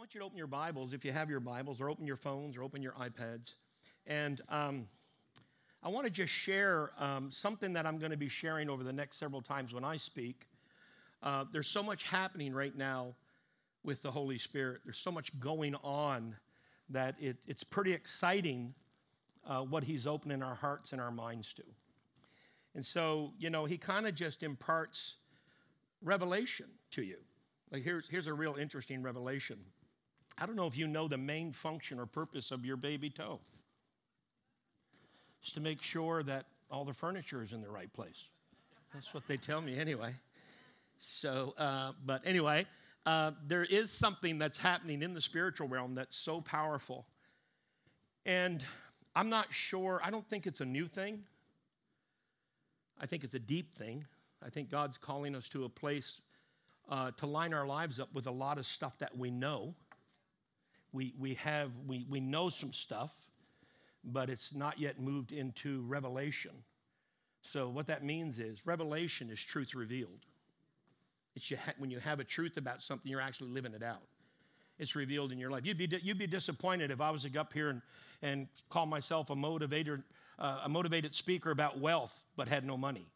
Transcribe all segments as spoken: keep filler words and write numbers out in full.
want you to open your Bibles, if you have your Bibles, or open your phones, or open your iPads. And um, I want to just share um, something that I'm going to be sharing over the next several times when I speak. Uh, there's so much happening right now with the Holy Spirit. There's so much going on that it, it's pretty exciting uh, what he's opening our hearts and our minds to. And so, you know, he kind of just imparts revelation to you. Like here's, here's a real interesting revelation. I don't know if you know the main function or purpose of your baby toe. It's to make sure that all the furniture is in the right place. That's what they tell me anyway. So, uh, but anyway, uh, there is something that's happening in the spiritual realm that's so powerful. And I'm not sure, I don't think it's a new thing. I think it's a deep thing. I think God's calling us to a place uh, to line our lives up with a lot of stuff that we know. We we have, we, we know some stuff, but it's not yet moved into revelation. So what that means is revelation is truth revealed. It's you ha- when you have a truth about something, you're actually living it out. It's revealed in your life. You'd be di- you'd be disappointed if I was to go up here and, and call myself a motivator, uh, a motivated speaker about wealth, but had no money.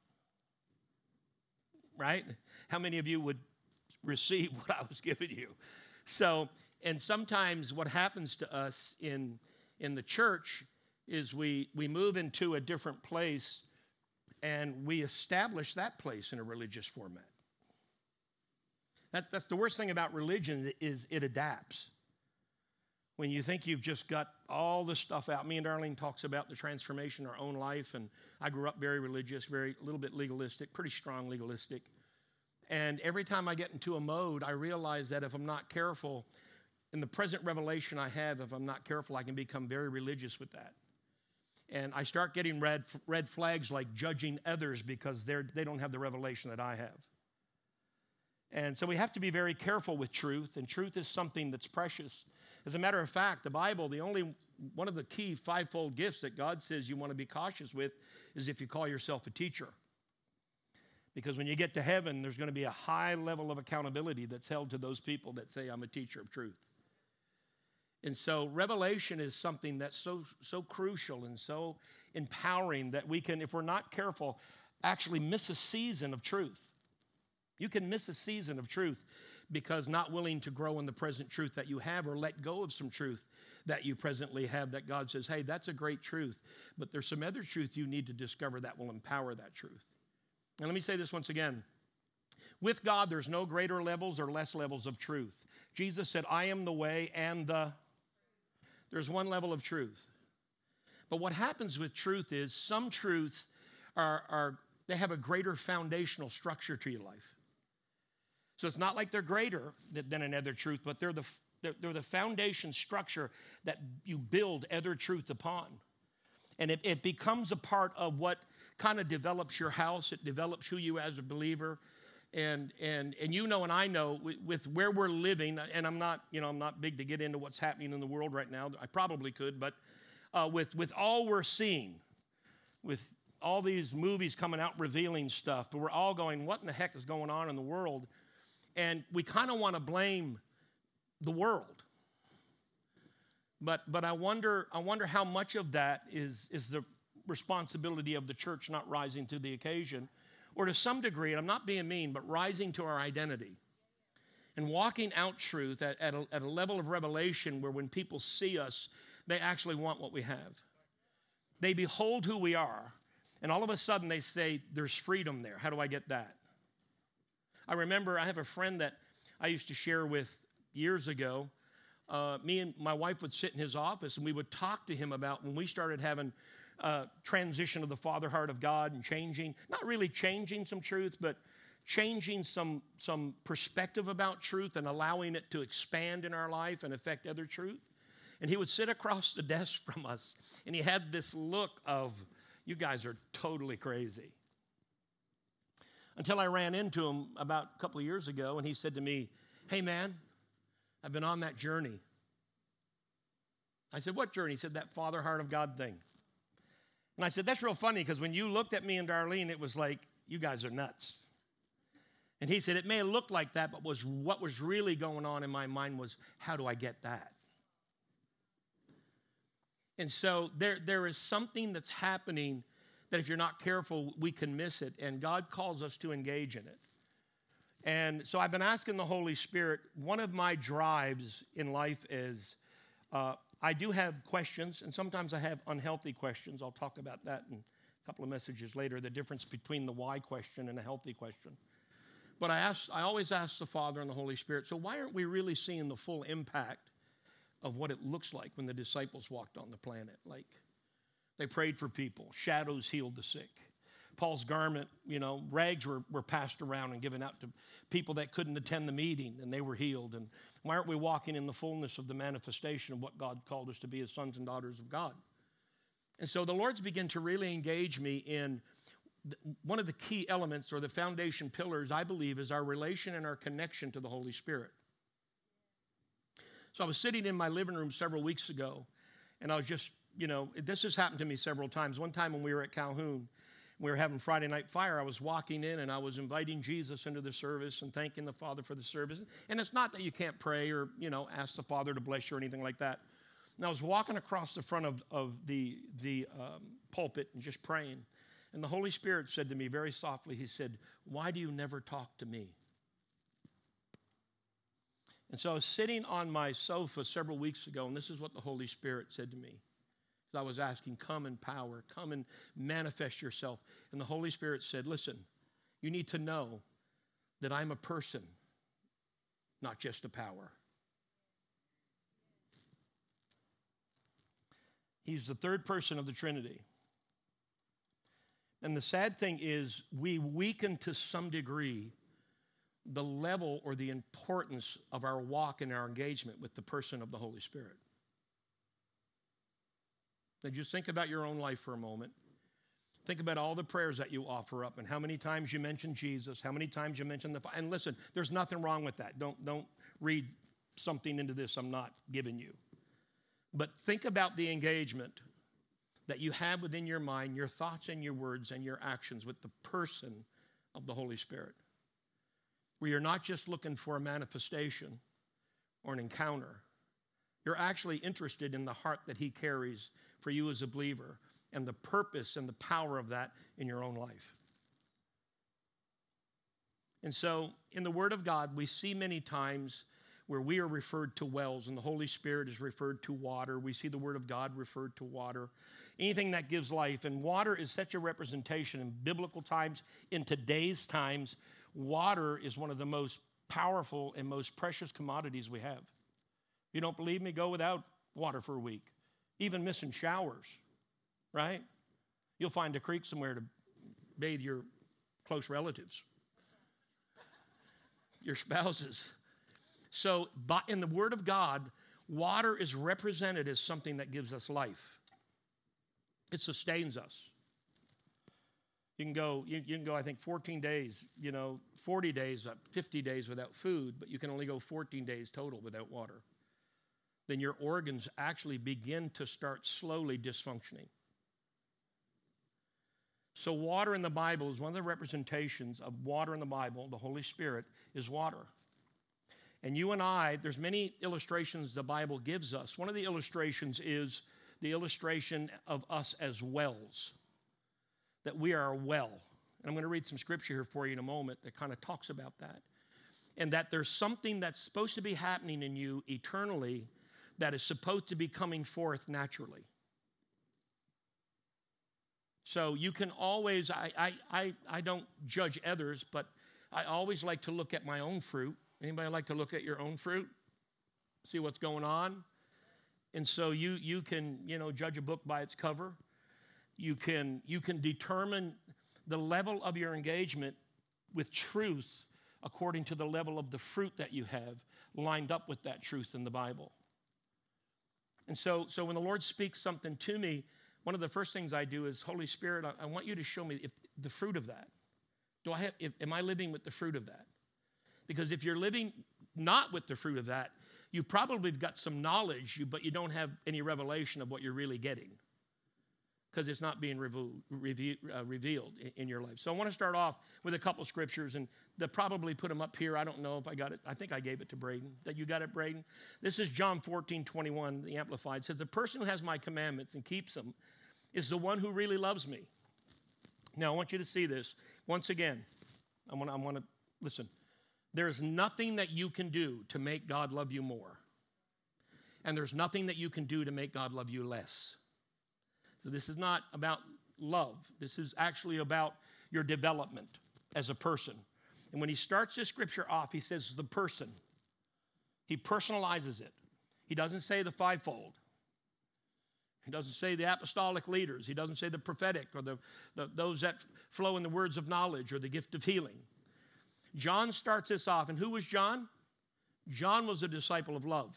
Right? How many of you would receive what I was giving you? So, and sometimes what happens to us in, in the church is we, we move into a different place and we establish that place in a religious format. That, that's the worst thing about religion is it adapts. When you think you've just got all the stuff out. Me and Darlene talks about the transformation in our own life, and I grew up very religious, very a little bit legalistic, pretty strong legalistic. And every time I get into a mode, I realize that if I'm not careful, in the present revelation I have, if I'm not careful, I can become very religious with that. And I start getting red, red flags like judging others because they're, they don't have the revelation that I have. And so we have to be very careful with truth, and truth is something that's precious. As a matter of fact, the Bible, the only one of the key fivefold gifts that God says you want to be cautious with is if you call yourself a teacher. Because when you get to heaven, there's going to be a high level of accountability that's held to those people that say, I'm a teacher of truth. And so revelation is something that's so, so crucial and so empowering that we can, if we're not careful, actually miss a season of truth. You can miss a season of truth because not willing to grow in the present truth that you have or let go of some truth that you presently have that God says, hey, that's a great truth, but there's some other truth you need to discover that will empower that truth. And let me say this once again. With God, there's no greater levels or less levels of truth. Jesus said, I am the way and the... There's one level of truth. But what happens with truth is some truths are, are they have a greater foundational structure to your life. So it's not like they're greater than another truth, but they're the, they're, they're the foundation structure that you build other truth upon. And it, it becomes a part of what kind of develops your house. It develops who you as a believer. And and and you know and I know with, with where we're living, and I'm not, you know, I'm not big to get into what's happening in the world right now. I probably could, but uh, with, with all we're seeing, with all these movies coming out revealing stuff, but we're all going, what in the heck is going on in the world? And we kind of want to blame the world. But but I wonder I wonder how much of that is, is the responsibility of the church not rising to the occasion, or to some degree, and I'm not being mean, but rising to our identity and walking out truth at, at, a, at a level of revelation where when people see us, they actually want what we have. They behold who we are, and all of a sudden they say, there's freedom there. How do I get that? I remember I have a friend that I used to share with years ago. Uh, me and my wife would sit in his office, and we would talk to him about when we started having uh, transition of the Father heart of God and changing, not really changing some truths, but changing some, some perspective about truth and allowing it to expand in our life and affect other truth. And he would sit across the desk from us, and he had this look of, you guys are totally crazy. Until I ran into him about a couple of years ago, and he said to me, hey, man, I've been on that journey. I said, what journey? He said, that Father heart of God thing. And I said, that's real funny, because when you looked at me and Darlene, it was like, you guys are nuts. And he said, it may have looked like that, but was what was really going on in my mind was, how do I get that? And so there, there is something that's happening that if you're not careful, we can miss it. And God calls us to engage in it. And so I've been asking the Holy Spirit, one of my drives in life is uh, I do have questions, and sometimes I have unhealthy questions. I'll talk about that in a couple of messages later, the difference between the why question and a healthy question. But I ask, I always ask the Father and the Holy Spirit, so why aren't we really seeing the full impact of what it looks like when the disciples walked on the planet? Like, they prayed for people. Shadows healed the sick. Paul's garment, you know, rags were, were passed around and given out to people that couldn't attend the meeting, and they were healed. And why aren't we walking in the fullness of the manifestation of what God called us to be as sons and daughters of God? And so the Lord's begun to really engage me in one of the key elements or the foundation pillars, I believe, is our relation and our connection to the Holy Spirit. So I was sitting in my living room several weeks ago, and I was just, you know, this has happened to me several times. One time when we were at Calhoun, we were having Friday night fire. I was walking in and I was inviting Jesus into the service and thanking the Father for the service. And it's not that you can't pray or, you know, ask the Father to bless you or anything like that. And I was walking across the front of, of the, the um, pulpit and just praying. And the Holy Spirit said to me very softly, he said, why do you never talk to me? And so I was sitting on my sofa several weeks ago, and this is what the Holy Spirit said to me. I was asking, come in power, come and manifest yourself. And the Holy Spirit said, listen, you need to know that I'm a person, not just a power. He's the third person of the Trinity. And the sad thing is we weaken to some degree the level or the importance of our walk and our engagement with the person of the Holy Spirit. Now just think about your own life for a moment. Think about all the prayers that you offer up and how many times you mention Jesus, how many times you mention the, and listen, there's nothing wrong with that. Don't, don't read something into this I'm not giving you. But think about the engagement that you have within your mind, your thoughts and your words and your actions with the person of the Holy Spirit. Where you're not just looking for a manifestation or an encounter. You're actually interested in the heart that he carries for you as a believer and the purpose and the power of that in your own life. And so in the Word of God, we see many times where we are referred to wells and the Holy Spirit is referred to water. We see the Word of God referred to water. Anything that gives life. And water is such a representation in biblical times. In today's times, water is one of the most powerful and most precious commodities we have. If you don't believe me, go without water for a week. Even missing showers, right? You'll find a creek somewhere to bathe your close relatives, your spouses. So in the Word of God, water is represented as something that gives us life. It sustains us. You can go, you, you can go, I think, fourteen days, you know, forty days, fifty days without food, but you can only go fourteen days total without water. Then your organs actually begin to start slowly dysfunctioning. So water in the Bible is one of the representations of water in the Bible. The Holy Spirit is water. And you and I, there's many illustrations the Bible gives us. One of the illustrations is the illustration of us as wells, that we are a well. And I'm going to read some scripture here for you in a moment that kind of talks about that. And that there's something that's supposed to be happening in you eternally that is supposed to be coming forth naturally. So you can always, I, I, I, I don't judge others, but I always like to look at my own fruit. Anybody like to look at your own fruit? See what's going on? And so you, you can, you know, judge a book by its cover. You can, you can determine the level of your engagement with truth according to the level of the fruit that you have lined up with that truth in the Bible. And so, so when the Lord speaks something to me, one of the first things I do is, Holy Spirit, I, I want you to show me if, the fruit of that. Do I have, if, am I living with the fruit of that? Because if you're living not with the fruit of that, you probably got some knowledge, but you don't have any revelation of what you're really getting. because it's not being revealed, uh, revealed in your life. So I want to start off with a couple scriptures, and they'll probably put them up here. I don't know if I got it. I think I gave it to Braden. That you got it, Braden? This is John fourteen twenty-one, the Amplified. It says, the person who has my commandments and keeps them is the one who really loves me. Now, I want you to see this. Once again, I want to, I want to listen. There's nothing that you can do to make God love you more. And there's nothing that you can do to make God love you less. So this is not about love. This is actually about your development as a person. And when he starts this scripture off, he says the person. He personalizes it. He doesn't say the fivefold. He doesn't say the apostolic leaders. He doesn't say the prophetic or the, the those that flow in the words of knowledge or the gift of healing. John starts this off. And who was John? John was a disciple of love.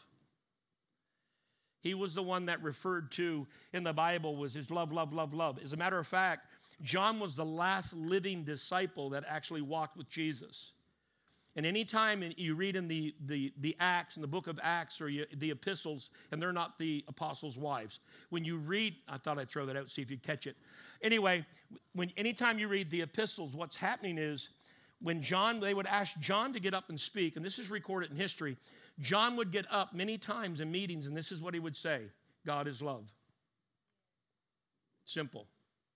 He was the one that referred to in the Bible was his love, love, love, love. As a matter of fact, John was the last living disciple that actually walked with Jesus. And anytime you read in the, the, the Acts, in the book of Acts or you, the epistles, and they're not the apostles' wives. When you read, I thought I'd throw that out, see if you catch it. Anyway, when anytime you read the epistles, what's happening is when John, they would ask John to get up and speak, and this is recorded in history. John would get up many times in meetings, and this is what he would say: God is love. Simple.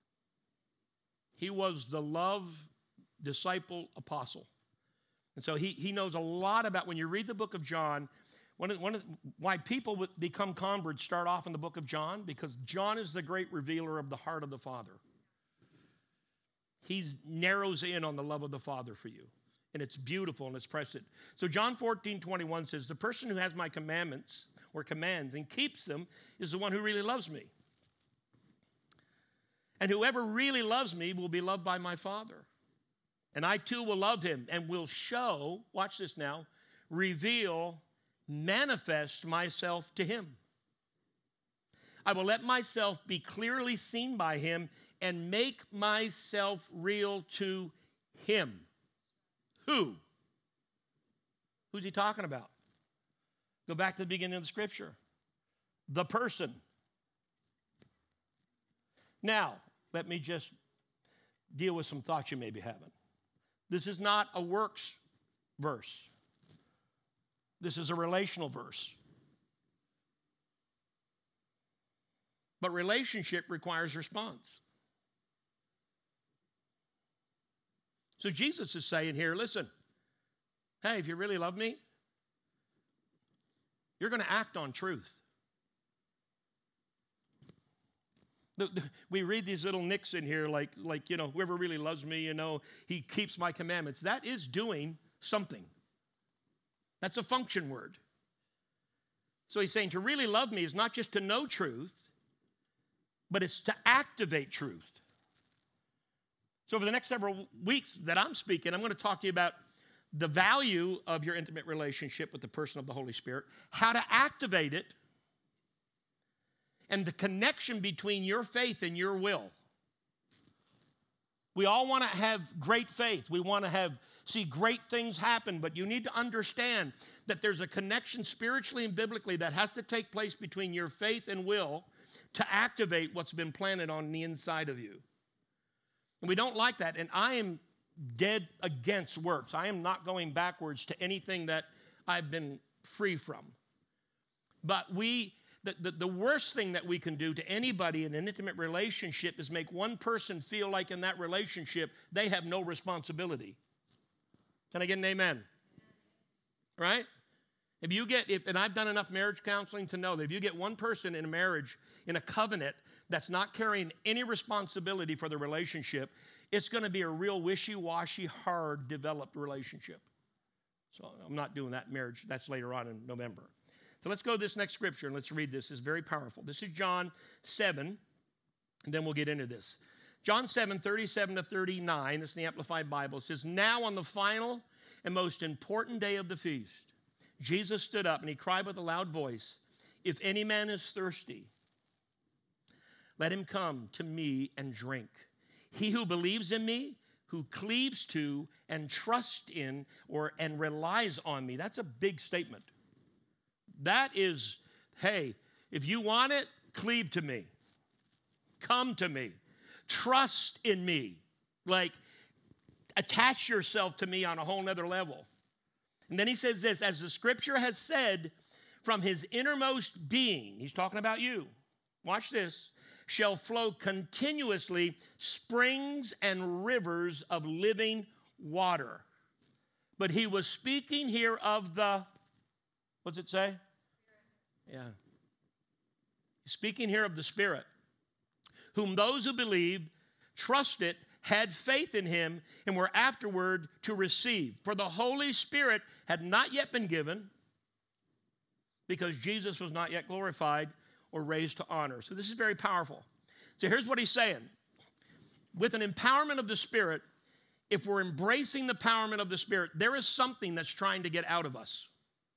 He was the love disciple apostle. And so he, he knows a lot about, when you read the book of John, one of, one of why people would become converts start off in the book of John, because John is the great revealer of the heart of the Father. He narrows in on the love of the Father for you. And it's beautiful and it's precious. So John fourteen twenty-one says, the person who has my commandments or commands and keeps them is the one who really loves me. And whoever really loves me will be loved by my Father. And I too will love him and will show, watch this now, reveal, manifest myself to him. I will let myself be clearly seen by him and make myself real to him. Who? Who's he talking about? Go back to the beginning of the scripture. The person. Now, let me just deal with some thoughts you may be having. This is not a works verse. This is a relational verse. But relationship requires response. So Jesus is saying here, listen, hey, if you really love me, you're going to act on truth. We read these little nicks in here like, like, you know, whoever really loves me, you know, he keeps my commandments. That is doing something. That's a function word. So he's saying to really love me is not just to know truth, but it's to activate truth. So for the next several weeks that I'm speaking, I'm going to talk to you about the value of your intimate relationship with the person of the Holy Spirit, how to activate it, and the connection between your faith and your will. We all want to have great faith. We want to have see great things happen, but you need to understand that there's a connection spiritually and biblically that has to take place between your faith and will to activate what's been planted on the inside of you. And we don't like that, and I am dead against works. I am not going backwards to anything that I've been free from. But we The, the, the worst thing that we can do to anybody in an intimate relationship is make one person feel like in that relationship they have no responsibility. Can I get an amen? Right? If you get, if, and I've done enough marriage counseling to know that if you get one person in a marriage, in a covenant, that's not carrying any responsibility for the relationship, it's going to be a real wishy-washy, hard developed relationship. So I'm not doing that marriage. That's later on in November. So let's go to this next scripture and let's read this. It's very powerful. This is John seven, and then we'll get into this. John seven, thirty-seven to thirty-nine, this is the Amplified Bible. It says, now on the final and most important day of the feast, Jesus stood up and he cried with a loud voice, if any man is thirsty, let him come to me and drink. He who believes in me, who cleaves to and trusts in or and relies on me. That's a big statement. That is, hey, if you want it, cleave to me. Come to me. Trust in me. Like, attach yourself to me on a whole nother level. And then he says this, as the scripture has said, from his innermost being, he's talking about you. Watch this. Shall flow continuously springs and rivers of living water. But he was speaking here of the, what's it say? Yeah. He's speaking here of the Spirit, whom those who believed, trusted, had faith in him, and were afterward to receive. For the Holy Spirit had not yet been given, because Jesus was not yet glorified or raised to honor. So this is very powerful. So here's what he's saying. With an empowerment of the Spirit, if we're embracing the empowerment of the Spirit, there is something that's trying to get out of us.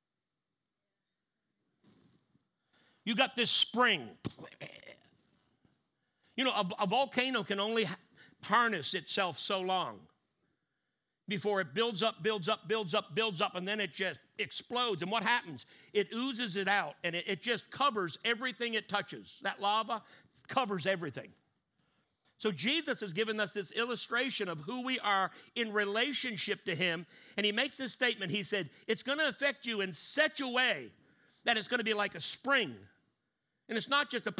You got this spring. You know, a, a volcano can only harness itself so long before it builds up, builds up, builds up, builds up, and then it just explodes. And what happens? It oozes it out, and it, it just covers everything it touches. That lava covers everything. So Jesus has given us this illustration of who we are in relationship to him, and he makes this statement. He said, it's going to affect you in such a way that it's going to be like a spring. And it's not just a,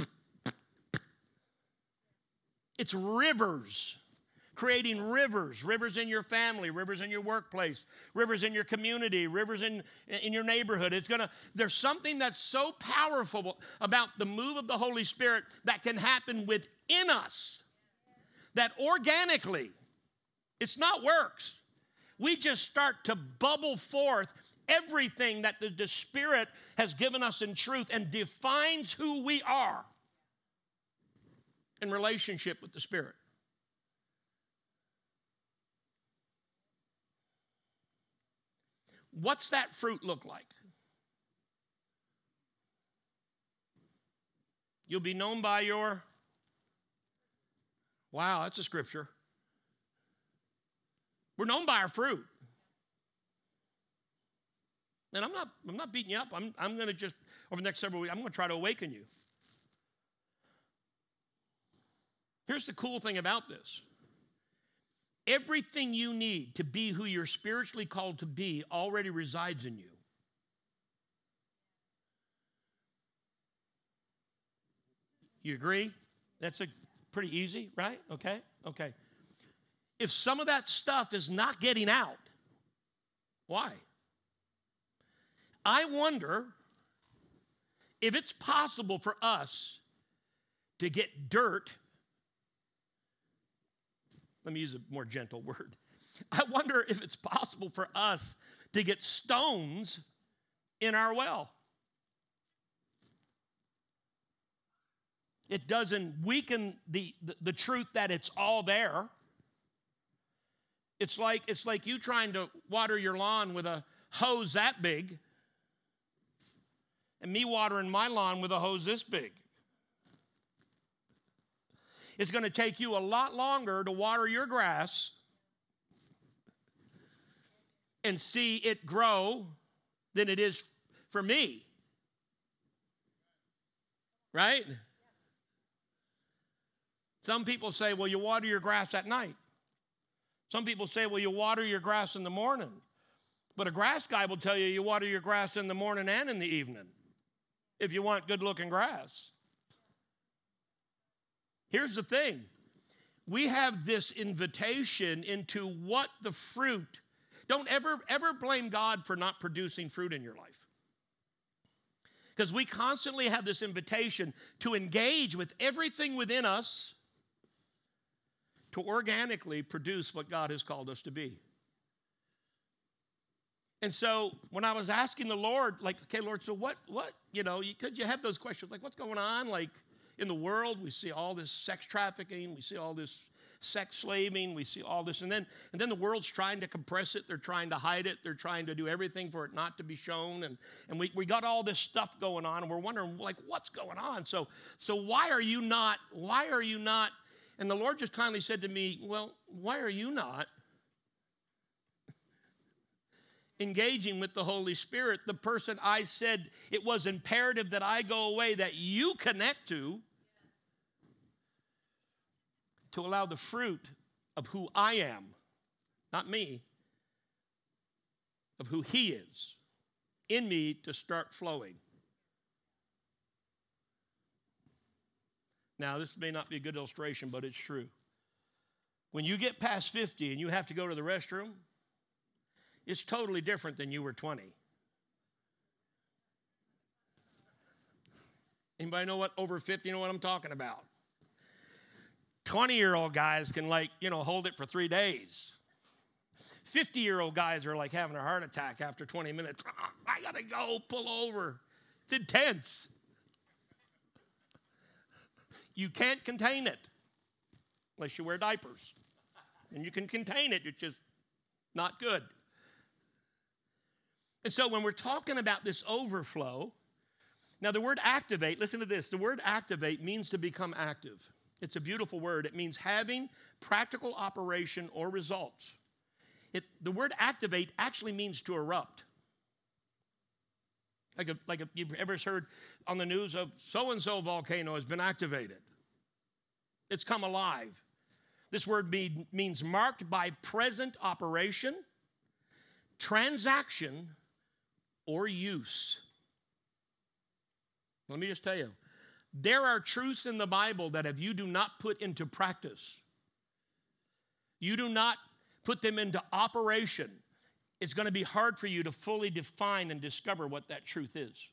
it's rivers. Creating rivers, rivers in your family, rivers in your workplace, rivers in your community, rivers in, in your neighborhood. It's gonna, there's something that's so powerful about the move of the Holy Spirit that can happen within us, that organically, it's not works. We just start to bubble forth everything that the, the Spirit has given us in truth and defines who we are in relationship with the Spirit. What's that fruit look like? You'll be known by your, wow, that's a scripture. We're known by our fruit. And I'm not, I'm not beating you up. I'm, I'm going to just, over the next several weeks, I'm going to try to awaken you. Here's the cool thing about this. Everything you need to be who you're spiritually called to be already resides in you. You agree? That's a pretty easy, right? Okay, okay. If some of that stuff is not getting out, why? I wonder if it's possible for us to get dirt. Let me use a more gentle word. I wonder if it's possible for us to get stones in our well. It doesn't weaken the, the, the truth that it's all there. It's like, it's like you trying to water your lawn with a hose that big and me watering my lawn with a hose this big. It's going to take you a lot longer to water your grass and see it grow than it is for me. Right? Some people say, well, you water your grass at night. Some people say, well, you water your grass in the morning. But a grass guy will tell you you water your grass in the morning and in the evening if you want good-looking grass. Here's the thing. We have this invitation into what the fruit. Don't ever, ever blame God for not producing fruit in your life. Because we constantly have this invitation to engage with everything within us to organically produce what God has called us to be. And so when I was asking the Lord, like, okay, Lord, so what, what, you know, you, could you have those questions, like what's going on? Like in the world, we see all this sex trafficking, we see all this sex slaving, we see all this, and then and then the world's trying to compress it, they're trying to hide it, they're trying to do everything for it not to be shown, and, and we, we got all this stuff going on, and we're wondering, like, what's going on? So so why are you not, why are you not, and the Lord just kindly said to me, well, why are you not engaging with the Holy Spirit, the person I said it was imperative that I go away, that you connect to, to allow the fruit of who I am, not me, of who he is, in me to start flowing. Now, this may not be a good illustration, but it's true. When you get past fifty and you have to go to the restroom, it's totally different than you were twenty. Anybody know what over fifty know what I'm talking about? twenty-year-old guys can, like, you know, hold it for three days. fifty-year-old guys are like having a heart attack after twenty minutes. Oh, I got to go, pull over. It's intense. You can't contain it unless you wear diapers. And you can contain it, it's just not good. And so when we're talking about this overflow, now the word activate, listen to this. The word activate means to become active. It's a beautiful word. It means having practical operation or results. It, the word activate actually means to erupt. Like, a, like a, you've ever heard on the news of so-and-so volcano has been activated. It's come alive. This word be, means marked by present operation, transaction, or use. Let me just tell you, there are truths in the Bible that if you do not put into practice, you do not put them into operation, it's going to be hard for you to fully define and discover what that truth is.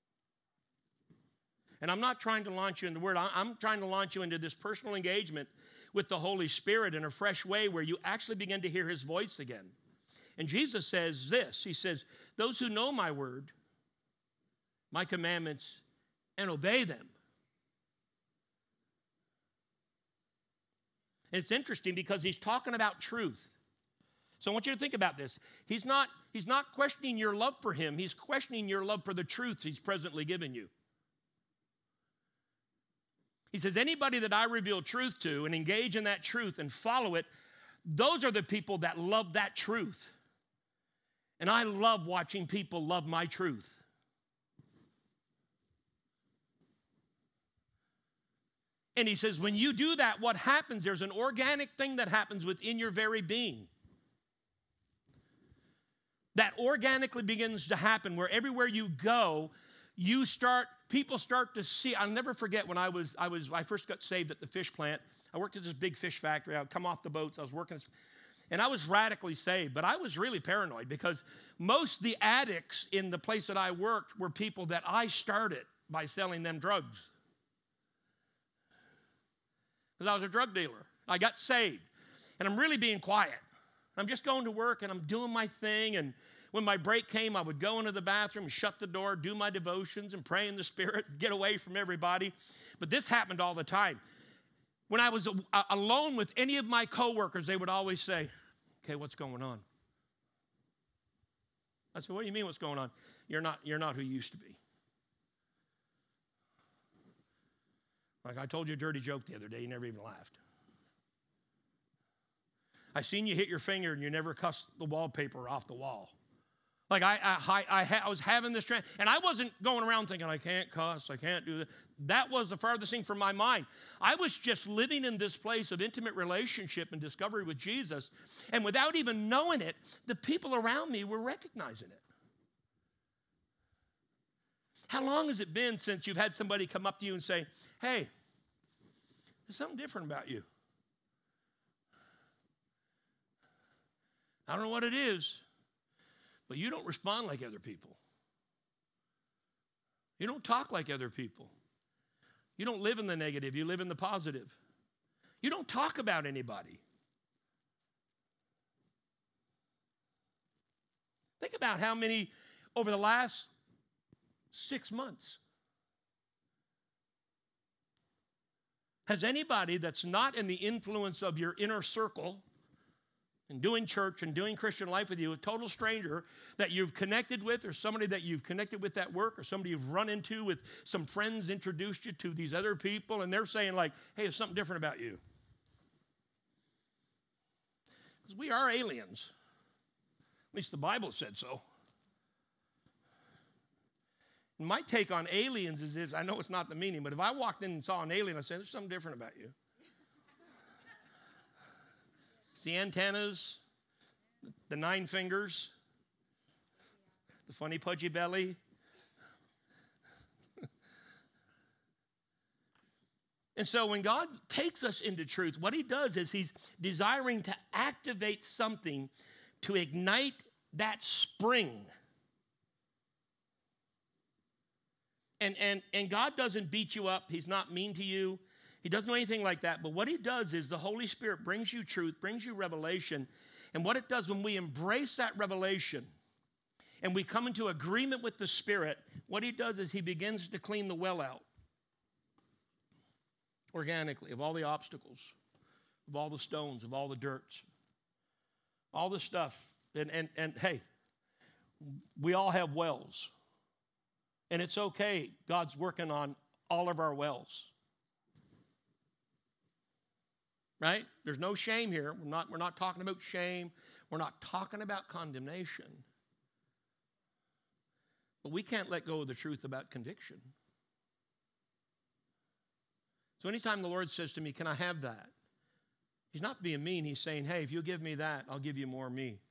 And I'm not trying to launch you into the Word. I'm trying to launch you into this personal engagement with the Holy Spirit in a fresh way where you actually begin to hear his voice again. And Jesus says this. He says, those who know my word, my commandments, and obey them. And it's interesting because he's talking about truth. So I want you to think about this. He's not, he's not questioning your love for him. He's questioning your love for the truth he's presently given you. He says, anybody that I reveal truth to and engage in that truth and follow it, those are the people that love that truth. And I love watching people love my truth. And he says, when you do that, what happens? There's an organic thing that happens within your very being. That organically begins to happen where everywhere you go, you start, people start to see. I'll never forget when I was, I was, I first got saved at the fish plant. I worked at this big fish factory. I would come off the boats. I was working, and I was radically saved, but I was really paranoid because most of the addicts in the place that I worked were people that I started by selling them drugs. Because I was a drug dealer. I got saved, and I'm really being quiet. I'm just going to work, and I'm doing my thing, and when my break came, I would go into the bathroom, shut the door, do my devotions, and pray in the Spirit, get away from everybody. But this happened all the time. When I was a- alone with any of my coworkers, they would always say, okay, what's going on? I said, what do you mean what's going on? You're not, you're not who you used to be. Like I told you a dirty joke the other day, you never even laughed. I seen you hit your finger and you never cussed the wallpaper off the wall. Like I, I, I, I was having this trend, and I wasn't going around thinking, I can't cuss, I can't do that. That was the farthest thing from my mind. I was just living in this place of intimate relationship and discovery with Jesus, and without even knowing it, the people around me were recognizing it. How long has it been since you've had somebody come up to you and say, hey, there's something different about you? I don't know what it is, but you don't respond like other people. You don't talk like other people. You don't live in the negative, you live in the positive. You don't talk about anybody. Think about how many over the last six months. Has anybody that's not in the influence of your inner circle and doing church and doing Christian life with you, a total stranger that you've connected with, or somebody that you've connected with at work, or somebody you've run into with some friends introduced you to these other people, and they're saying like, hey, there's something different about you? Because we are aliens. At least the Bible said so. And my take on aliens is, is, I know it's not the meaning, but if I walked in and saw an alien, I'd say, there's something different about you. It's the antennas, the nine fingers, the funny pudgy belly. And so when God takes us into truth, what he does is he's desiring to activate something to ignite that spring. And, and, and God doesn't beat you up. He's not mean to you. He doesn't do anything like that. But what he does is the Holy Spirit brings you truth, brings you revelation. And what it does when we embrace that revelation and we come into agreement with the Spirit, what he does is he begins to clean the well out organically of all the obstacles, of all the stones, of all the dirts, all the stuff. And, and, and hey, we all have wells. And it's okay. God's working on all of our wells. Right? There's no shame here. We're not, we're not talking about shame. We're not talking about condemnation. But we can't let go of the truth about conviction. So anytime the Lord says to me, can I have that? He's not being mean. He's saying, hey, if you'll give me that, I'll give you more of me.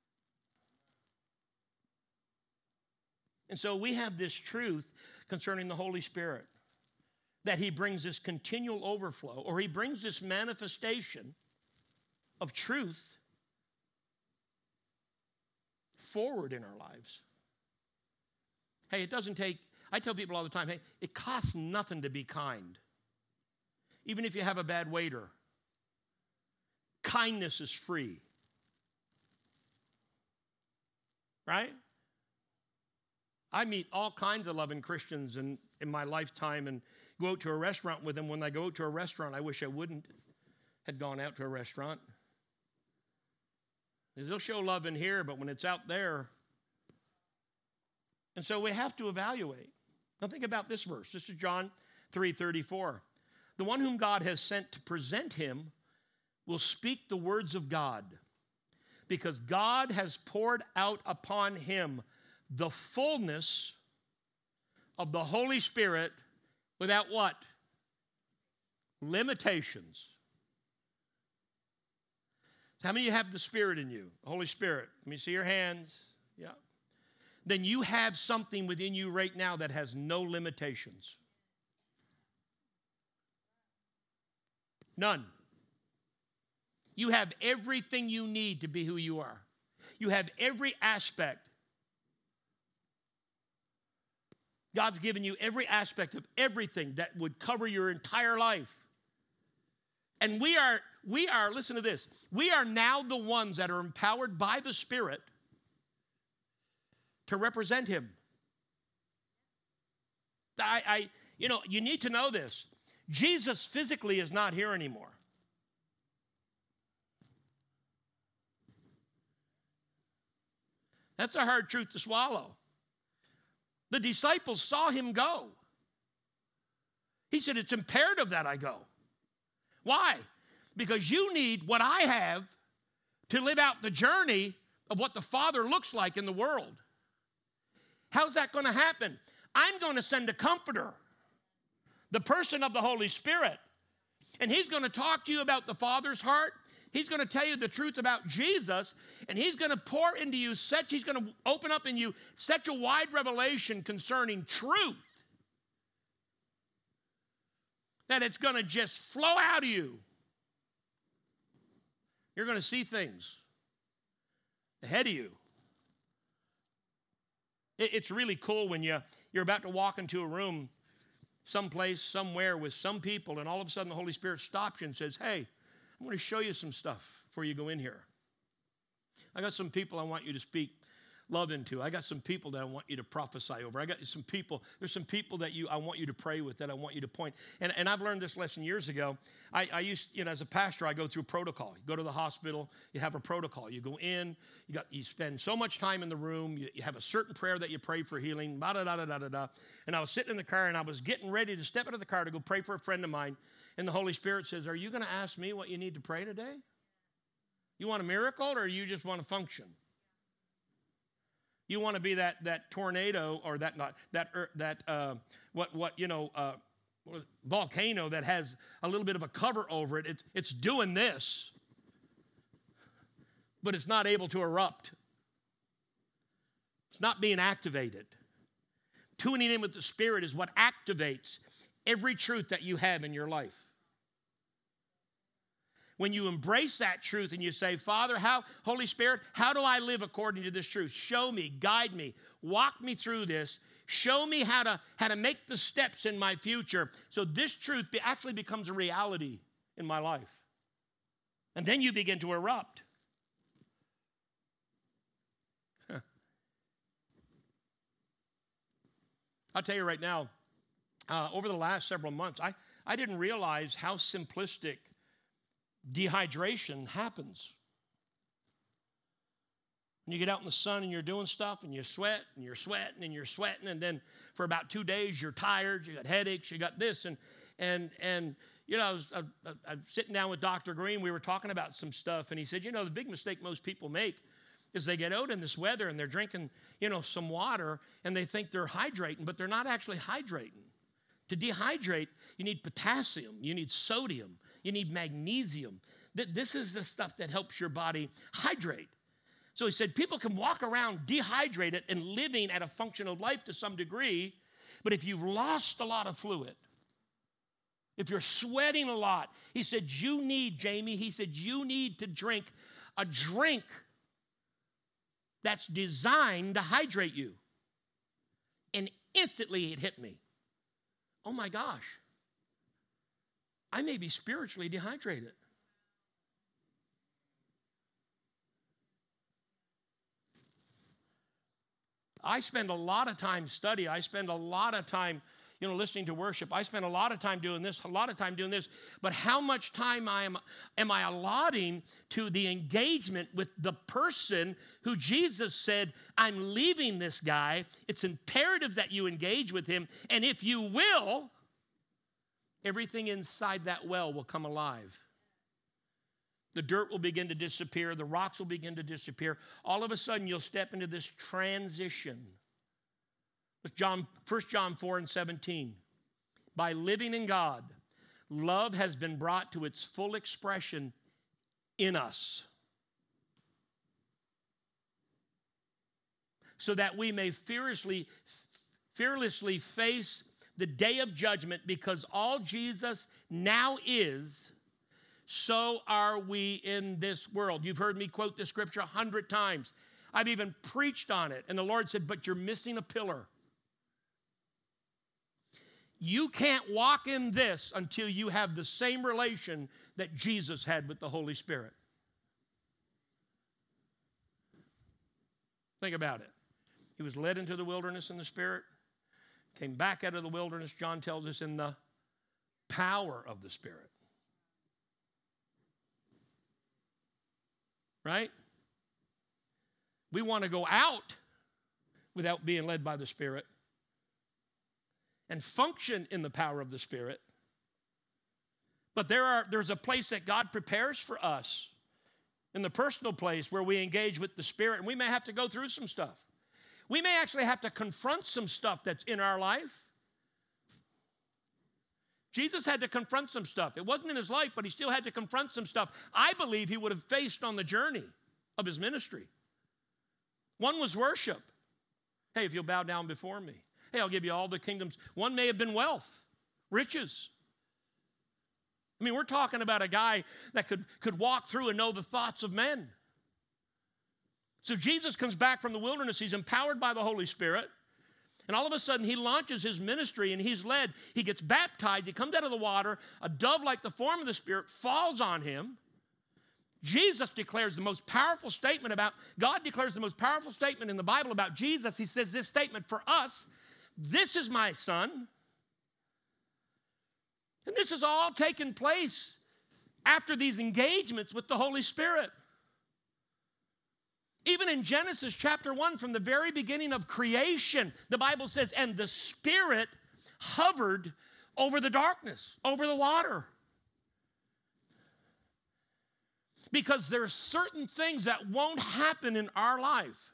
And so we have this truth concerning the Holy Spirit, that he brings this continual overflow, or he brings this manifestation of truth forward in our lives. Hey, it doesn't take, I tell people all the time, hey, it costs nothing to be kind. Even if you have a bad waiter, kindness is free. Right? I meet all kinds of loving Christians in, in my lifetime and go out to a restaurant with them. When I go out to a restaurant, I wish I wouldn't had gone out to a restaurant. They'll show love in here, but when it's out there. And so we have to evaluate. Now think about this verse. This is John three thirty-four. The one whom God has sent to present him will speak the words of God, because God has poured out upon him the fullness of the Holy Spirit without what? Limitations. How many of you have the Spirit in you? The Holy Spirit. Let me see your hands. Yeah. Then you have something within you right now that has no limitations. None. You have everything you need to be who you are. You have every aspect. God's given you every aspect of everything that would cover your entire life. And we are, we are, listen to this, we are now the ones that are empowered by the Spirit to represent him. I, I, you know, you need to know this. Jesus physically is not here anymore. That's a hard truth to swallow. The disciples saw him go. He said, it's imperative that I go. Why? Because you need what I have to live out the journey of what the Father looks like in the world. How's that going to happen? I'm going to send a comforter, the person of the Holy Spirit, and he's going to talk to you about the Father's heart. He's going to tell you the truth about Jesus, and he's going to pour into you such, he's going to open up in you such a wide revelation concerning truth that it's going to just flow out of you. You're going to see things ahead of you. It's really cool when you, you're about to walk into a room someplace, somewhere with some people, and all of a sudden the Holy Spirit stops you and says, hey, I'm going to show you some stuff before you go in here. I got some people I want you to speak love into. I got some people that I want you to prophesy over. I got some people, there's some people that you I want you to pray with, that I want you to point. And, and I've learned this lesson years ago. I, I used, you know, as a pastor, I go through protocol. You go to the hospital, you have a protocol. You go in, you got you spend so much time in the room, you, you have a certain prayer that you pray for healing, da da da da da da. And I was sitting in the car and I was getting ready to step out of the car to go pray for a friend of mine. And the Holy Spirit says, are you going to ask me what you need to pray today? You want a miracle, or you just want to function? You want to be that that tornado, or that not that that uh, what what you know uh, volcano that has a little bit of a cover over it. It's it's doing this, but it's not able to erupt. It's not being activated. Tuning in with the Spirit is what activates every truth that you have in your life. When you embrace that truth and you say, Father, how, Holy Spirit, how do I live according to this truth? Show me, guide me, walk me through this. Show me how to, how to make the steps in my future so this truth be, actually becomes a reality in my life. And then you begin to erupt. Huh. I'll tell you right now, uh, over the last several months, I, I didn't realize how simplistic dehydration happens. When you get out in the sun and you're doing stuff and you sweat and you're sweating and you're sweating, and then for about two days you're tired, you got headaches, you got this, and and and you know, I was, I, I was sitting down with Doctor Green. We were talking about some stuff, and he said, you know, the big mistake most people make is they get out in this weather and they're drinking, you know, some water, and they think they're hydrating, but they're not actually hydrating. To dehydrate, you need potassium, you need sodium, you need magnesium. This is the stuff that helps your body hydrate. So he said people can walk around dehydrated and living at a functional life to some degree, but if you've lost a lot of fluid, if you're sweating a lot, he said you need, Jamie, he said you need to drink a drink that's designed to hydrate you. And instantly it hit me. Oh my gosh, I may be spiritually dehydrated. I spend a lot of time studying. I spend a lot of time, you know, listening to worship. I spend a lot of time doing this, a lot of time doing this. But how much time I am, am I allotting to the engagement with the person who Jesus said, I'm leaving this guy. It's imperative that you engage with him. And if you will, everything inside that well will come alive. The dirt will begin to disappear. The rocks will begin to disappear. All of a sudden, you'll step into this transition. With John, First John four and seventeen. By living in God, love has been brought to its full expression in us, so that we may fearlessly, fearlessly face the day of judgment, because all Jesus now is, so are we in this world. You've heard me quote this scripture a hundred times. I've even preached on it. And the Lord said, but you're missing a pillar. You can't walk in this until you have the same relation that Jesus had with the Holy Spirit. Think about it. He was led into the wilderness in the Spirit, came back out of the wilderness, John tells us, in the power of the Spirit. Right? We want to go out without being led by the Spirit and function in the power of the Spirit. But there are, there's a place that God prepares for us in the personal place where we engage with the Spirit, and we may have to go through some stuff. We may actually have to confront some stuff that's in our life. Jesus had to confront some stuff. It wasn't in his life, but he still had to confront some stuff I believe he would have faced on the journey of his ministry. One was worship. Hey, if you'll bow down before me. Hey, I'll give you all the kingdoms. One may have been wealth, riches. I mean, we're talking about a guy that could, could walk through and know the thoughts of men. So Jesus comes back from the wilderness. He's empowered by the Holy Spirit. And all of a sudden, he launches his ministry, and he's led. He gets baptized. He comes out of the water. A dove like the form of the Spirit falls on him. Jesus declares the most powerful statement about, God declares the most powerful statement in the Bible about Jesus. He says this statement for us, this is my son. And this has all taken place after these engagements with the Holy Spirit. Even in Genesis chapter one, from the very beginning of creation, the Bible says, and the Spirit hovered over the darkness, over the water. Because there are certain things that won't happen in our life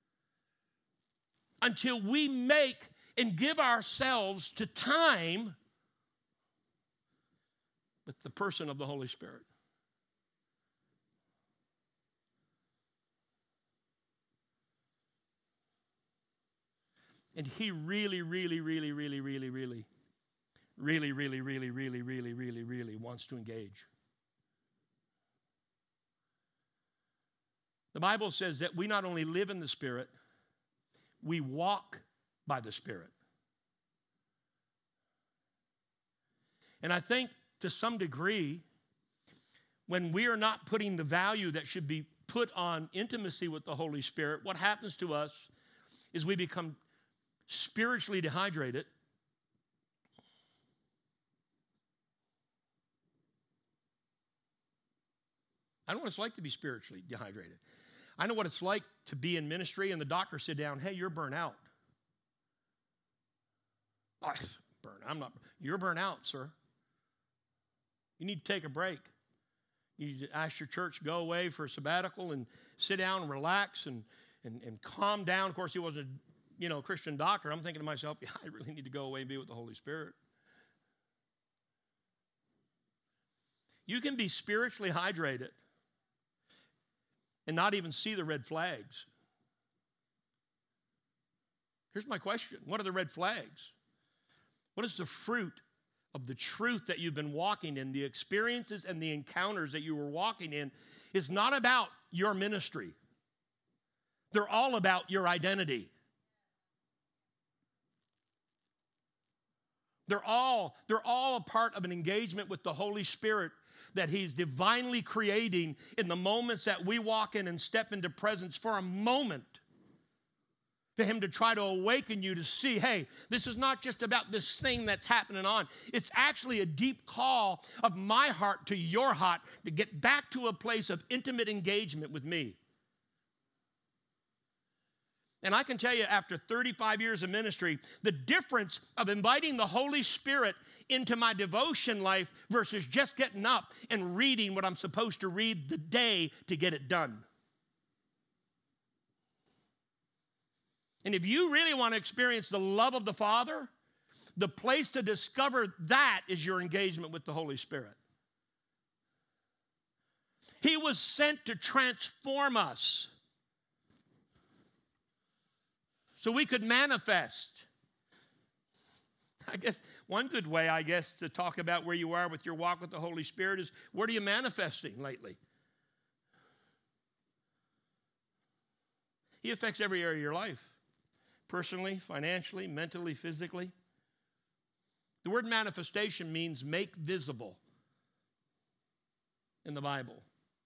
until we make and give ourselves to time with the person of the Holy Spirit. And he really, really, really, really, really, really, really, really, really, really, really, really, really wants to engage. The Bible says that we not only live in the Spirit, we walk by the Spirit. And I think to some degree, when we are not putting the value that should be put on intimacy with the Holy Spirit, what happens to us is we become spiritually dehydrated. I know what it's like to be spiritually dehydrated. I know what it's like to be in ministry and the doctor sit down, hey, you're burnt out. Oh, burn, I'm not, you're burnt out, sir. You need to take a break. You need to ask your church to go away for a sabbatical and sit down and relax and, and, and calm down. Of course, he wasn't a you know, Christian doctor. I'm thinking to myself, yeah, I really need to go away and be with the Holy Spirit. You can be spiritually hydrated and not even see the red flags. Here's my question. What are the red flags? What is the fruit of the truth that you've been walking in? The experiences and the encounters that you were walking in is not about your ministry. They're all about your identity. They're all, they're all a part of an engagement with the Holy Spirit that he's divinely creating in the moments that we walk in and step into presence for a moment. For him to try to awaken you to see, hey, this is not just about this thing that's happening on. It's actually a deep call of my heart to your heart to get back to a place of intimate engagement with me. And I can tell you, after thirty-five years of ministry, the difference of inviting the Holy Spirit into my devotion life versus just getting up and reading what I'm supposed to read the day to get it done. And if you really want to experience the love of the Father, the place to discover that is your engagement with the Holy Spirit. He was sent to transform us so we could manifest. I guess one good way, I guess, to talk about where you are with your walk with the Holy Spirit is, what are you manifesting lately? He affects every area of your life. Personally, financially, mentally, physically. The word manifestation means make visible in the Bible.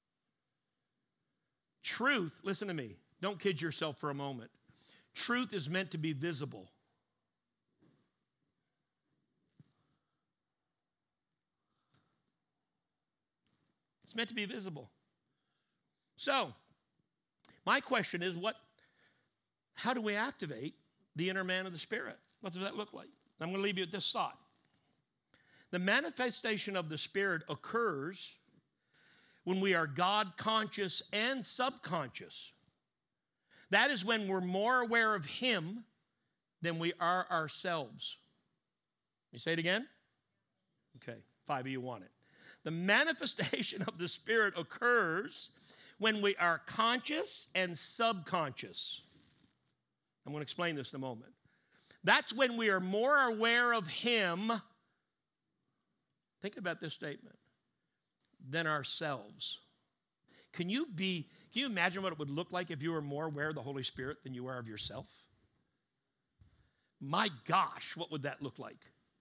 Truth, listen to me, don't kid yourself for a moment. Truth is meant to be visible. It's meant to be visible. So, my question is, what How do we activate the inner man of the Spirit? What does that look like? I'm going to leave you with this thought. The manifestation of the Spirit occurs when we are God conscious and subconscious. That is when we're more aware of him than we are ourselves. You say it again? Okay, five of you want it. The manifestation of the Spirit occurs when we are conscious and subconscious. I'm going to explain this in a moment. That's when we are more aware of him, think about this statement, than ourselves. Can you be, can you imagine what it would look like if you were more aware of the Holy Spirit than you are of yourself? My gosh, what would that look like?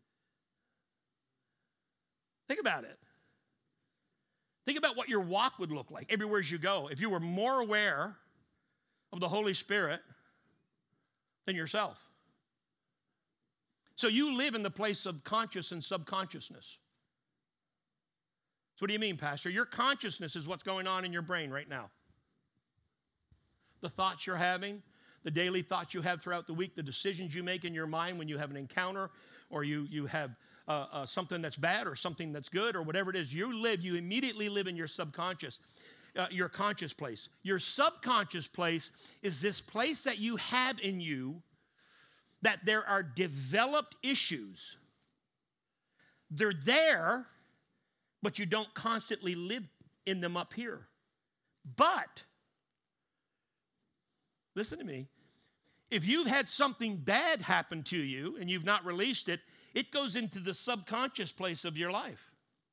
Think about it. Think about what your walk would look like everywhere you go if you were more aware of the Holy Spirit than yourself. So you live in the place of conscious and subconsciousness. So what do you mean, Pastor? Your consciousness is what's going on in your brain right now. The thoughts you're having, the daily thoughts you have throughout the week, the decisions you make in your mind when you have an encounter or you, you have uh, uh, something that's bad or something that's good or whatever it is. You live, you immediately live in your subconscious. Uh, your conscious place. Your subconscious place is this place that you have in you that there are developed issues. They're there, but you don't constantly live in them up here. But, listen to me, If you've had something bad happen to you and you've not released it, it goes into the subconscious place of your life.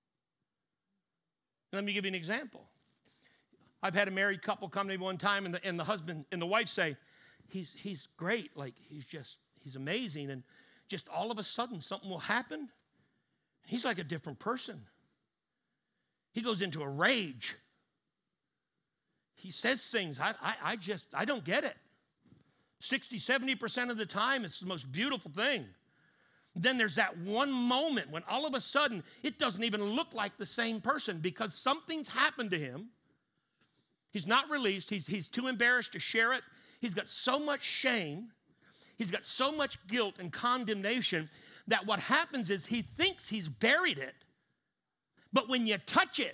Let me give you an example. I've had a married couple come to me one time, and the, and the husband and the wife say, he's, he's great, like he's just, he's amazing, and just all of a sudden something will happen. He's like a different person. He goes into a rage. He says things, I, I, I just, I don't get it. sixty, seventy percent of the time, it's the most beautiful thing. Then there's that one moment when all of a sudden, it doesn't even look like the same person because something's happened to him. He's not released. He's, he's too embarrassed to share it. He's got so much shame. He's got so much guilt and condemnation that what happens is he thinks he's buried it. But when you touch it,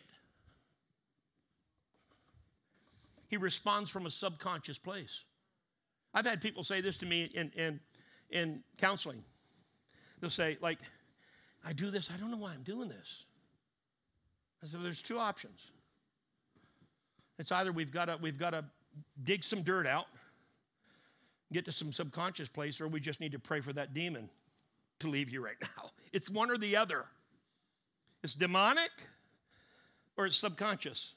he responds from a subconscious place. I've had people say this to me in, in, in counseling. They'll say, like, I do this, I don't know why I'm doing this. I said, well, there's two options. It's either we've got to we've got to dig some dirt out, get to some subconscious place, or we just need to pray for that demon to leave you right now. It's one or the other. It's demonic or it's subconscious.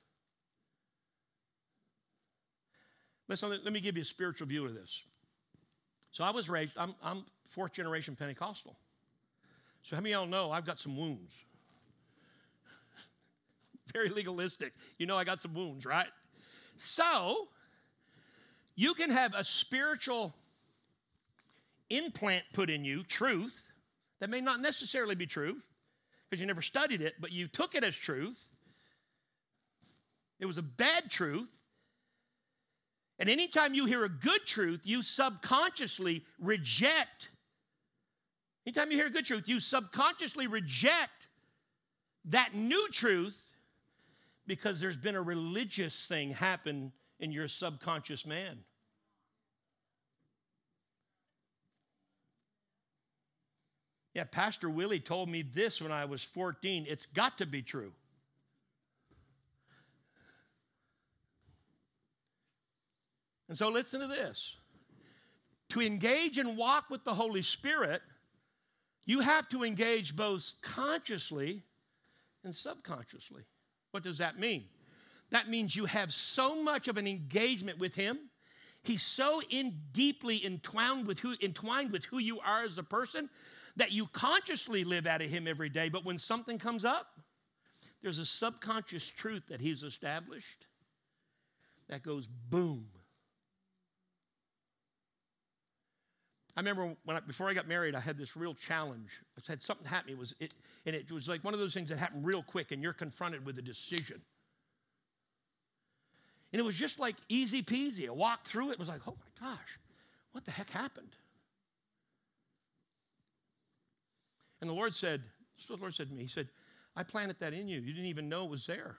Listen, let me give you a spiritual view of this. So I was raised, I'm, I'm fourth generation Pentecostal. So how many of y'all know I've got some wounds? Very legalistic. You know I got some wounds, right? So you can have a spiritual implant put in you, truth, that may not necessarily be truth because you never studied it, but you took it as truth. It was a bad truth. And anytime you hear a good truth, you subconsciously reject. Anytime you hear a good truth, you subconsciously reject that new truth because there's been a religious thing happen in your subconscious man. Yeah, Pastor Willie told me this when I was fourteen. It's got to be true. And so listen to this. To engage and walk with the Holy Spirit, you have to engage both consciously and subconsciously. What does that mean? That means you have so much of an engagement with him. He's so in deeply entwined with who entwined with who you are as a person that you consciously live out of him every day. But when something comes up, there's a subconscious truth that he's established that goes boom. I remember when I, before I got married, I had this real challenge. I had something happen. It was it, and it was like one of those things that happened real quick, and you're confronted with a decision. And it was just like easy peasy. I walked through it. It was like, oh my gosh, what the heck happened? And the Lord said, this is what the Lord said to me. He said, I planted that in you. You didn't even know it was there.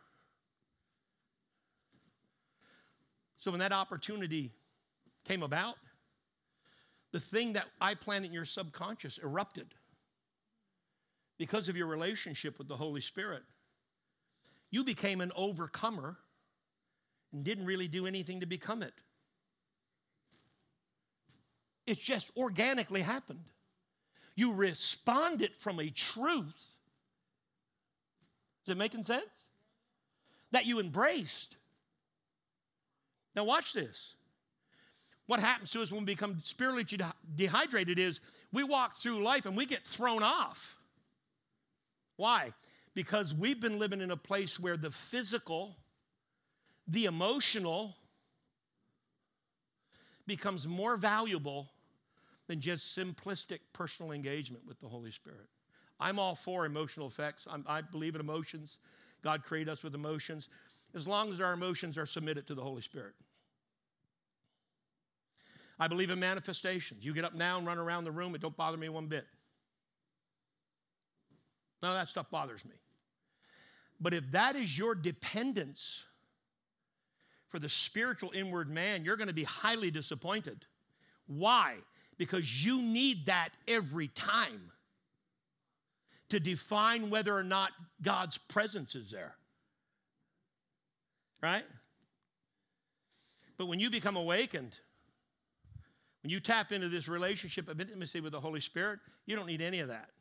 So when that opportunity came about, the thing that I planted in your subconscious erupted because of your relationship with the Holy Spirit. You became an overcomer and didn't really do anything to become it. It just organically happened. You responded from a truth. Is it making sense? That you embraced. Now watch this. What happens to us when we become spiritually dehydrated is we walk through life and we get thrown off. Why? Because we've been living in a place where the physical, the emotional becomes more valuable than just simplistic personal engagement with the Holy Spirit. I'm all for emotional effects. I'm, I believe in emotions. God created us with emotions, as long as our emotions are submitted to the Holy Spirit. I believe in manifestations. You get up now and run around the room, it don't bother me one bit. None of that stuff bothers me. But if that is your dependence for the spiritual inward man, you're going to be highly disappointed. Why? Because you need that every time to define whether or not God's presence is there. Right? But when you become awakened, When you tap into this relationship of intimacy with the Holy Spirit, you don't need any of that.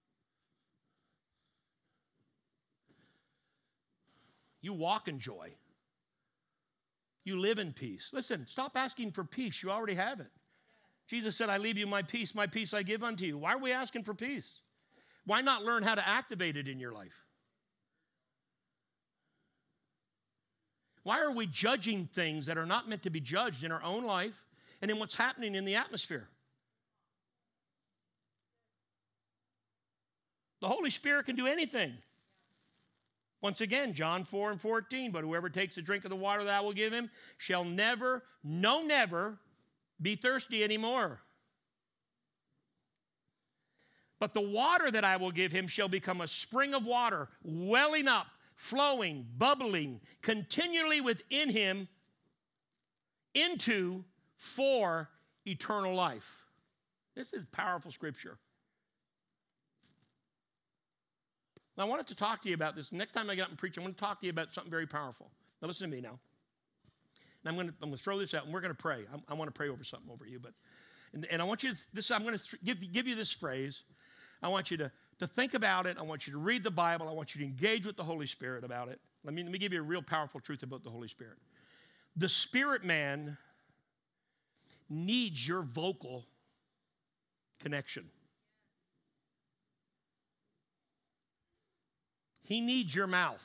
You walk in joy. You live in peace. Listen, stop asking for peace. You already have it. Jesus said, I leave you my peace. My peace I give unto you. Why are we asking for peace? Why not learn how to activate it in your life? Why are we judging things that are not meant to be judged in our own life and in what's happening in the atmosphere? The Holy Spirit can do anything. Once again, John four and fourteen, but whoever takes a drink of the water that I will give him shall never, no never, be thirsty anymore. But the water that I will give him shall become a spring of water, welling up, flowing, bubbling, continually within him into for eternal life. This is powerful scripture. Now, I wanted to talk to you about this. Next time I get up and preach, I want to talk to you about something very powerful. Now, listen to me now. And I'm going to, I'm going to throw this out, and we're going to pray. I, I want to pray over something over you. But, and, and I want you to, this, I'm going to give, give you this phrase. I want you to, to think about it. I want you to read the Bible. I want you to engage with the Holy Spirit about it. Let me, let me give you a real powerful truth about the Holy Spirit. The spirit man needs your vocal connection. He needs your mouth.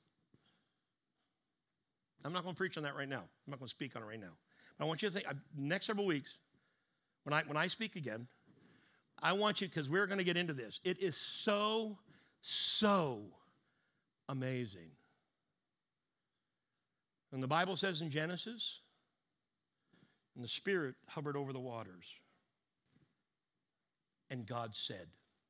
I'm not going to preach on that right now. I'm not going to speak on it right now. But I want you to think, I, next several weeks, when I, when I speak again, I want you, because we're going to get into this. It is so, so amazing. And the Bible says in Genesis, and the Spirit hovered over the waters. And God said.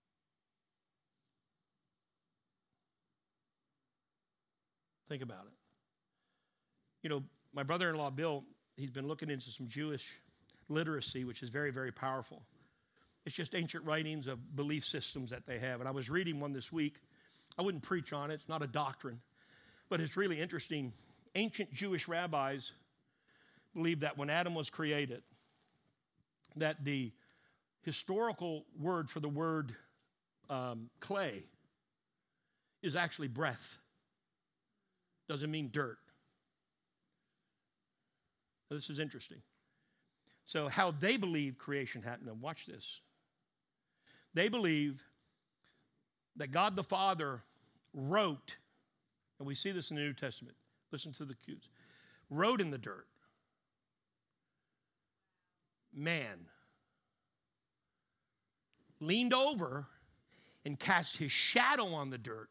Think about it. You know, my brother-in-law, Bill, he's been looking into some Jewish literacy, which is very, very powerful. It's just ancient writings of belief systems that they have. And I was reading one this week. I wouldn't preach on it. It's not a doctrine. But it's really interesting. Ancient Jewish rabbis believed that when Adam was created, that the historical word for the word um, clay is actually breath. Doesn't mean dirt. Now, this is interesting. So how they believe creation happened, and watch this. They believe that God the Father wrote, and we see this in the New Testament. Listen to the cues. Wrote in the dirt. Man leaned over and cast his shadow on the dirt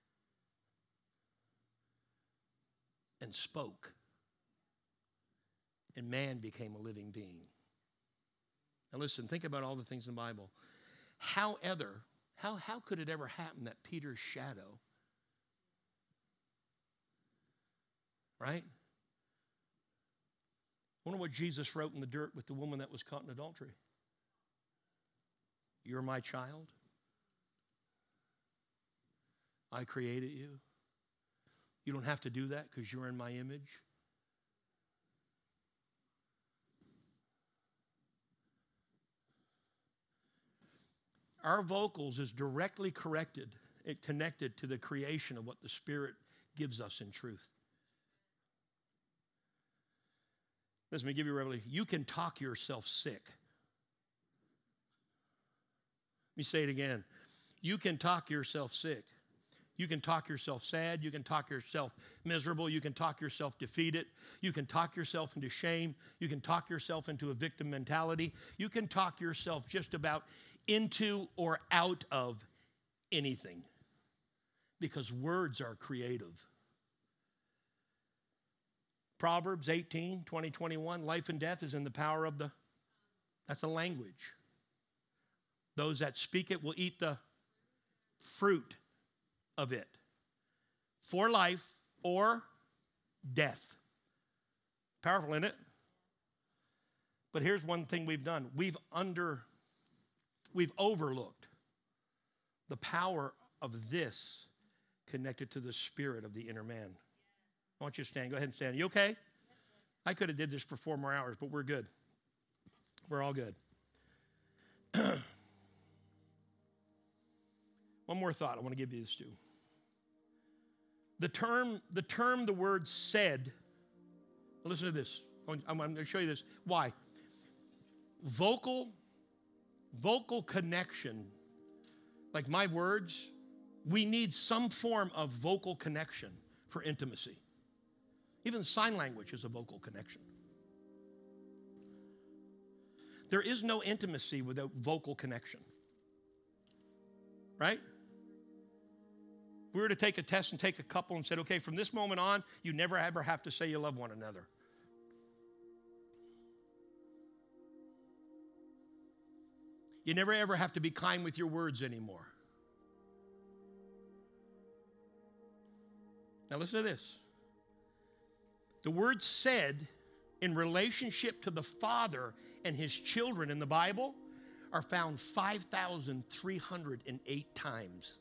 and spoke. And man became a living being. Now listen, think about all the things in the Bible. However, how, how could it ever happen that Peter's shadow, right? I wonder what Jesus wrote in the dirt with the woman that was caught in adultery. You're my child. I created you. You don't have to do that because you're in my image. Our vocals is directly corrected, it connected to the creation of what the Spirit gives us in truth. Let me give you a revelation. You can talk yourself sick. Let me say it again. You can talk yourself sick. You can talk yourself sad. You can talk yourself miserable. You can talk yourself defeated. You can talk yourself into shame. You can talk yourself into a victim mentality. You can talk yourself just about into or out of anything, because words are creative. Proverbs eighteen, twenty, twenty-one, life and death is in the power of the, that's a language. Those that speak it will eat the fruit of it. For life or death. Powerful, isn't it? But here's one thing we've done. We've under, we've overlooked the power of this connected to the spirit of the inner man. I want you to stand. Go ahead and stand. You okay? I could have did this for four more hours, but we're good. We're all good. One more thought I want to give you this too. The term, the term, the word said, listen to this. I'm going to show you this. Why? Vocal, vocal connection, like my words, we need some form of vocal connection for intimacy. Even sign language is a vocal connection. There is no intimacy without vocal connection. Right? If we were to take a test and take a couple and said, okay, from this moment on, you never ever have to say you love one another. You never ever have to be kind with your words anymore. Now listen to this. The word said in relationship to the Father and his children in the Bible are found five thousand three hundred eight times.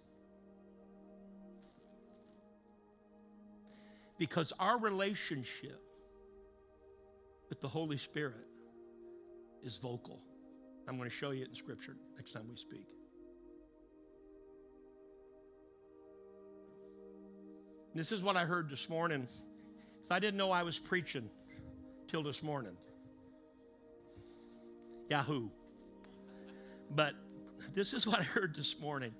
Because our relationship with the Holy Spirit is vocal. I'm going to show you it in Scripture next time we speak. This is what I heard this morning. I didn't know I was preaching till this morning. Yahoo. But this is what I heard this morning.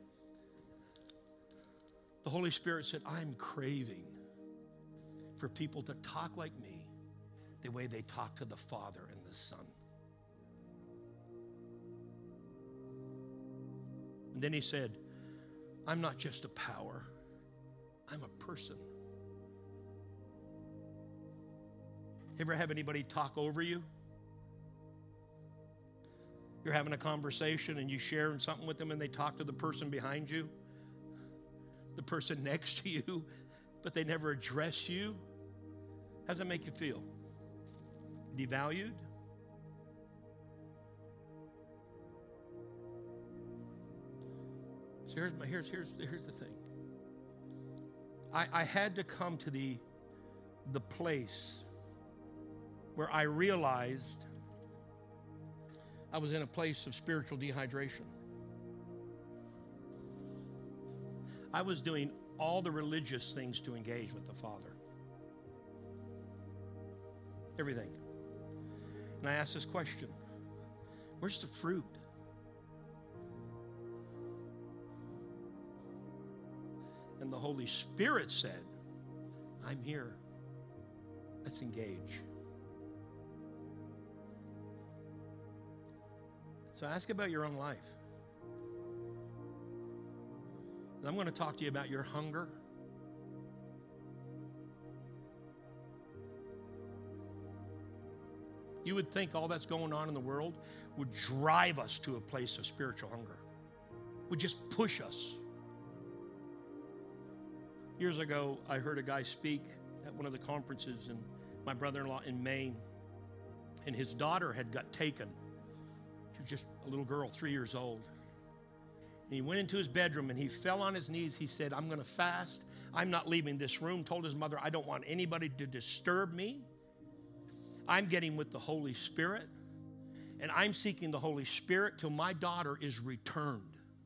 The Holy Spirit said, I'm craving for people to talk like me the way they talk to the Father and the Son. And then he said, I'm not just a power, I'm a person. Ever have anybody talk over you? You're having a conversation and you share something with them and they talk to the person behind you, the person next to you, but they never address you. How does that make you feel? Devalued? So here's, my, here's, here's, here's the thing. I, I had to come to the, the place where I realized I was in a place of spiritual dehydration. I was doing all the religious things to engage with the Father. Everything. And I asked this question, where's the fruit? And the Holy Spirit said, I'm here. Let's engage. So ask about your own life. And I'm going to talk to you about your hunger. You would think all that's going on in the world would drive us to a place of spiritual hunger, would just push us. Years ago, I heard a guy speak at one of the conferences, and my brother-in-law in Maine, and his daughter had got taken. She was just a little girl, three years old. And he went into his bedroom and he fell on his knees. He said, I'm going to fast. I'm not leaving this room. Told his mother, I don't want anybody to disturb me. I'm getting with the Holy Spirit, and I'm seeking the Holy Spirit till my daughter is returned.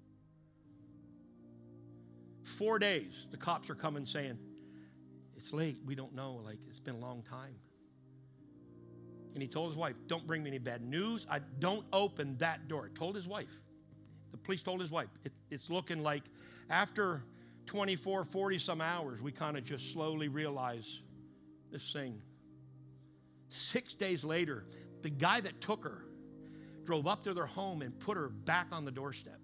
Four days, the cops are coming saying, it's late, we don't know, like it's been a long time. And he told his wife, don't bring me any bad news. I don't open that door. Told his wife. The police told his wife, it, it's looking like after twenty-four, forty some hours, we kind of just slowly realize this thing. Six days later, the guy that took her drove up to their home and put her back on the doorstep.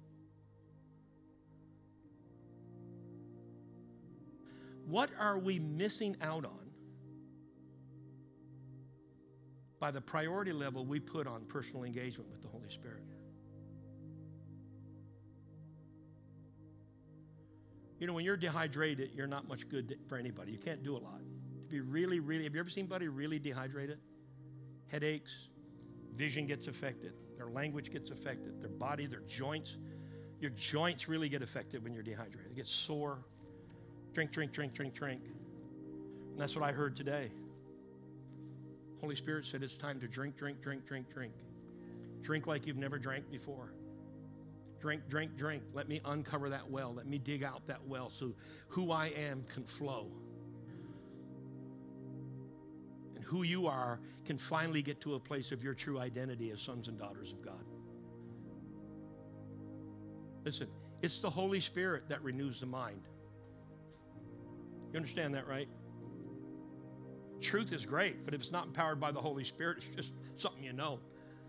What are we missing out on by the priority level we put on personal engagement with the Holy Spirit? You know, when you're dehydrated, you're not much good for anybody. You can't do a lot. To be really, really, have you ever seen anybody really dehydrated? Headaches, vision gets affected, their language gets affected, their body, their joints. Your joints really get affected when you're dehydrated. It gets sore. Drink, drink, drink, drink, drink. And that's what I heard today. Holy Spirit said it's time to drink, drink, drink, drink, drink. Drink like you've never drank before. Drink, drink, drink. Let me uncover that well. Let me dig out that well so who I am can flow. And who you are can finally get to a place of your true identity as sons and daughters of God. Listen, it's the Holy Spirit that renews the mind. You understand that, right? Truth is great, but if it's not empowered by the Holy Spirit, it's just something you know.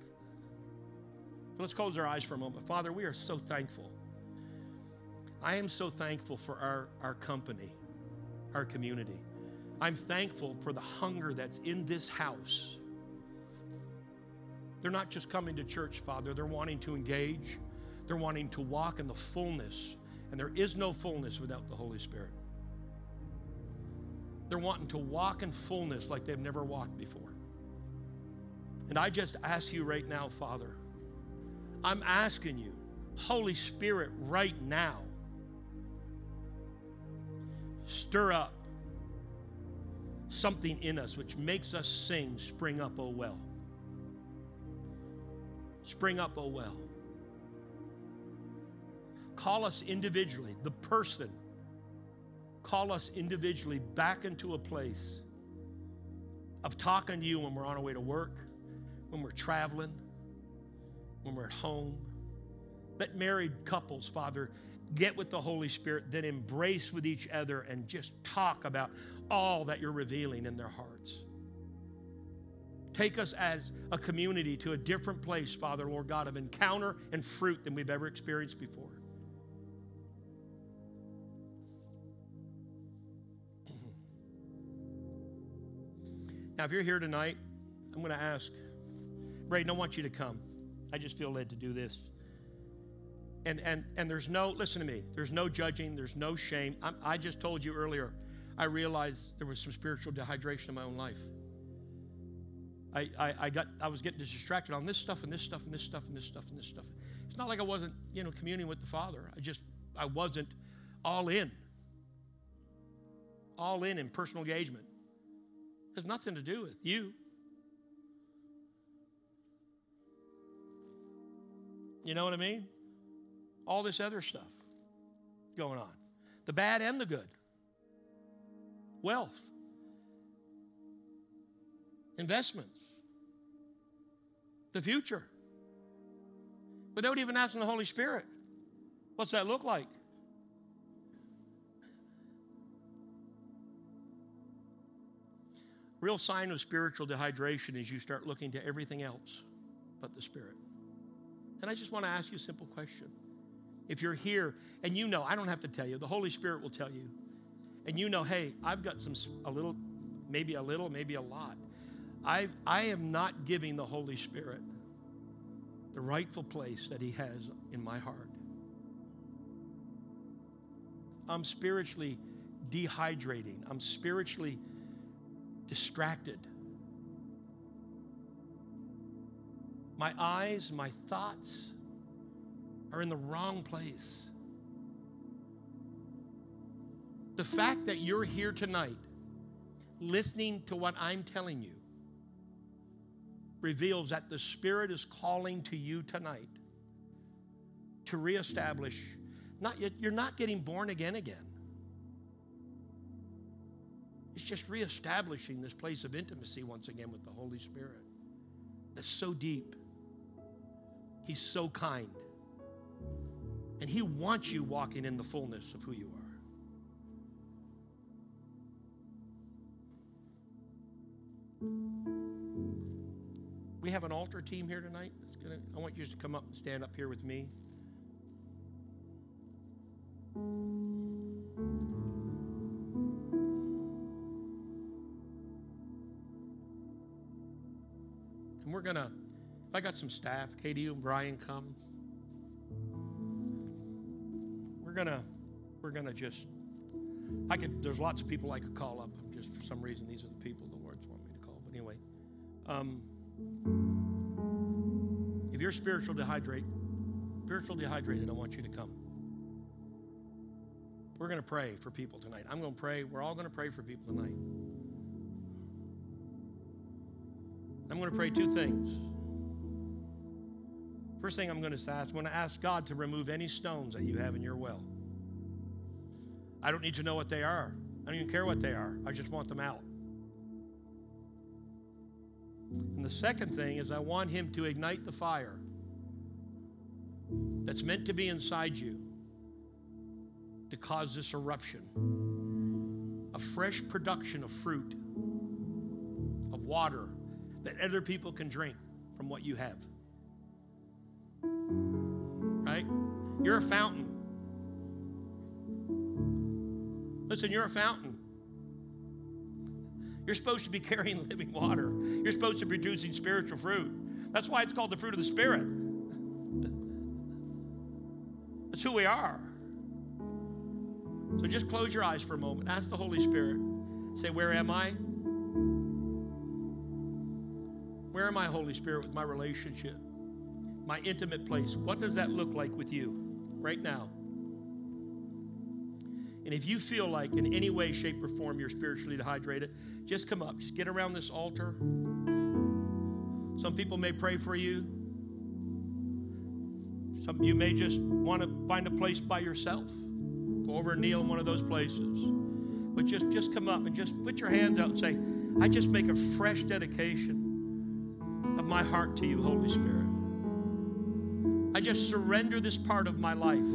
So let's close our eyes for a moment. Father, we are so thankful. I am so thankful for our, our company, our community. I'm thankful for the hunger that's in this house. They're not just coming to church, Father. They're wanting to engage. They're wanting to walk in the fullness. And there is no fullness without the Holy Spirit. They're wanting to walk in fullness like they've never walked before. And I just ask you right now, Father, I'm asking you, Holy Spirit, right now, stir up something in us which makes us sing, spring up, O well. Spring up, O well. Call us individually, the person, call us individually back into a place of talking to you when we're on our way to work, when we're traveling, when we're at home. Let married couples, Father, get with the Holy Spirit, then embrace with each other and just talk about all that you're revealing in their hearts. Take us as a community to a different place, Father, Lord God, of encounter and fruit than we've ever experienced before. Now, if you're here tonight, I'm going to ask, Braden, I want you to come. I just feel led to do this. And and and there's no, listen to me, there's no judging, there's no shame. I'm, I just told you earlier, I realized there was some spiritual dehydration in my own life. I, I, I got, I was getting distracted on this stuff and this stuff and this stuff and this stuff and this stuff. It's not like I wasn't, you know, communing with the Father. I just, I wasn't all in. All in in personal engagement. It has nothing to do with you. You know what I mean? All this other stuff going on. The bad and the good. Wealth. Investments. The future. Without even asking the Holy Spirit. What's that look like? Real sign of spiritual dehydration is you start looking to everything else but the Spirit. And I just want to ask you a simple question. If you're here and you know, I don't have to tell you, the Holy Spirit will tell you. And you know, hey, I've got some, a little, maybe a little, maybe a lot. I, I am not giving the Holy Spirit the rightful place that he has in my heart. I'm spiritually dehydrating. I'm spiritually distracted. My eyes, my thoughts are in the wrong place. The fact that you're here tonight listening to what I'm telling you reveals that the Spirit is calling to you tonight to reestablish, not yet, you're not getting born again again. It's just reestablishing this place of intimacy once again with the Holy Spirit. That's so deep. He's so kind. And he wants you walking in the fullness of who you are. We have an altar team here tonight. That's gonna, I want you to come up and stand up here with me. And we're gonna, if I got some staff, Katie and Brian come. We're gonna, we're gonna just, I could, there's lots of people I could call up. Just for some reason, these are the people the Lord's want me to call. But anyway, um, if you're spiritual dehydrate, spiritual dehydrated, I want you to come. We're going to pray for people tonight. I'm going to pray. We're all going to pray for people tonight. I'm going to pray two things. First thing I'm going to ask, I'm going to ask God to remove any stones that you have in your well. I don't need to know what they are. I don't even care what they are. I just want them out. And the second thing is I want him to ignite the fire that's meant to be inside you to cause this eruption, a fresh production of fruit, of water that other people can drink from what you have. Right? You're a fountain. Listen, you're a fountain. You're supposed to be carrying living water. You're supposed to be producing spiritual fruit. That's why it's called the fruit of the Spirit. That's who we are. So just close your eyes for a moment. Ask the Holy Spirit. Say, where am I? Where am I, Holy Spirit, with my relationship? My intimate place. What does that look like with you right now? And if you feel like in any way, shape, or form you're spiritually dehydrated, just come up. Just get around this altar. Some people may pray for you. Some of you may just want to find a place by yourself. Go over and kneel in one of those places. But just, just come up and just put your hands out and say, I just make a fresh dedication of my heart to you, Holy Spirit. I just surrender this part of my life.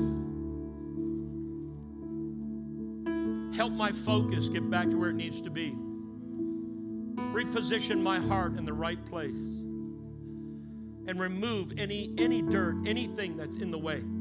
Help my focus get back to where it needs to be. Reposition my heart in the right place. And remove any, any dirt, anything that's in the way.